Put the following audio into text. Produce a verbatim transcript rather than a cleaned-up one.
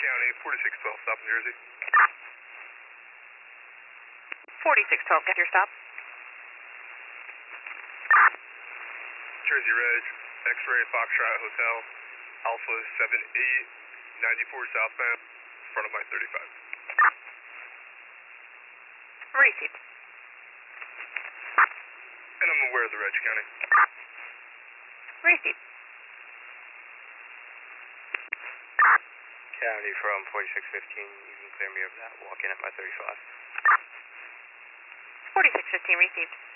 County, forty-six twelve, stop in Jersey. forty-six twelve, got your stop. Jersey Reg, X-Ray Foxtrot Hotel, Alpha seven eight, ninety-four southbound, in front of my thirty-five. Received. And I'm aware of the Reg County. Received. County from forty-six fifteen, you can clear me of that, walk in at my thirty-five. forty-six fifteen, received.